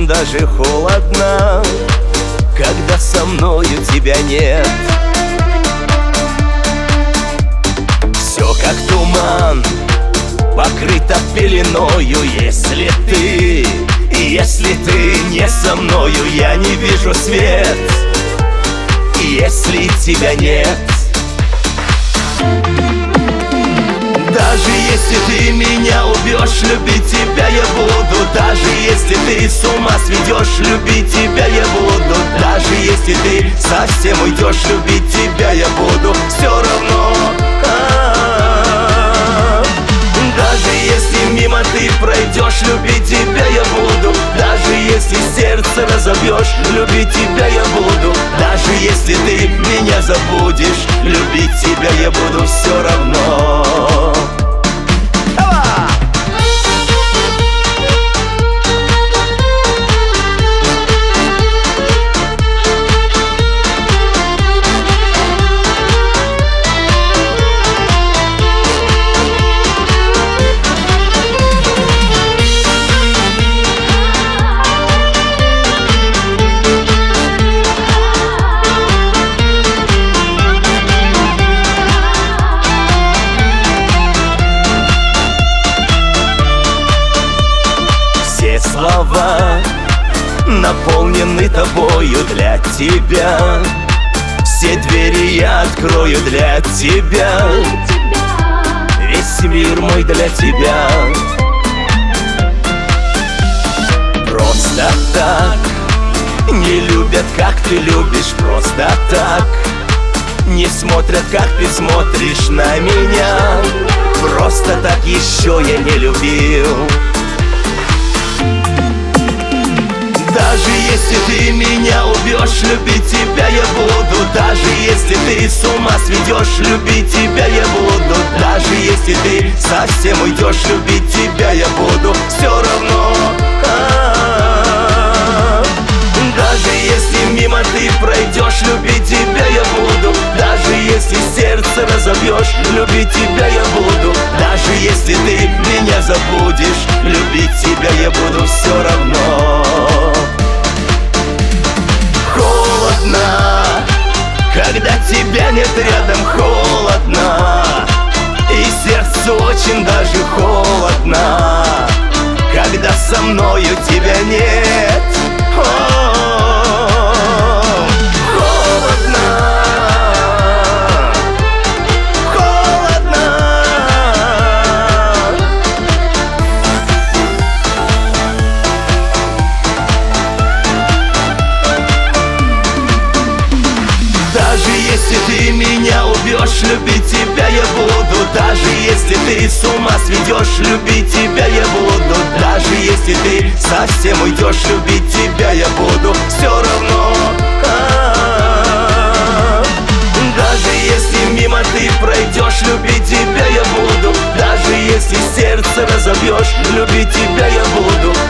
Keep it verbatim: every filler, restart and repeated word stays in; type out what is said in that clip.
очень даже холодно, когда со мною тебя нет. Все как туман, покрыто пеленою. Если ты, если ты не со мною, я не вижу свет. Если тебя нет, даже если ты меня убьешь, любить тебя я буду. Даже если ты с ума сведешь, любить тебя я буду. Даже если ты совсем уйдешь, любить тебя я буду. Все равно. Даже если мимо ты пройдешь, любить тебя я буду. Даже если сердце разобьешь, любить тебя я буду. Даже если ты меня забудешь, любить тебя я буду все равно. Слова наполнены тобою для тебя. Все двери я открою для тебя. Весь мир мой для тебя. Просто так не любят, как ты любишь. Просто так не смотрят, как ты смотришь на меня. Просто так еще я не любил. Даже если ты меня убьешь, любить тебя я буду. Даже если ты с ума сведешь, любить тебя я буду. Даже если ты совсем уйдешь, любить тебя я буду. Все равно. Даже если мимо ты пройдешь, любить тебя я буду. Даже если сердце разобьешь, любить тебя я буду. Даже если ты меня забудешь, любить тебя я буду все равно. Холодно, когда тебя нет рядом, холодно. И сердцу очень даже холодно, когда со мною тебя нет. Даже если ты меня убьешь, любить тебя я буду. Даже если ты с ума сведешь, любить тебя я буду. Даже если ты совсем уйдешь, любить тебя я буду. Все равно. Даже если мимо ты пройдешь, любить тебя я буду. Даже если сердце разобьешь, любить тебя я буду.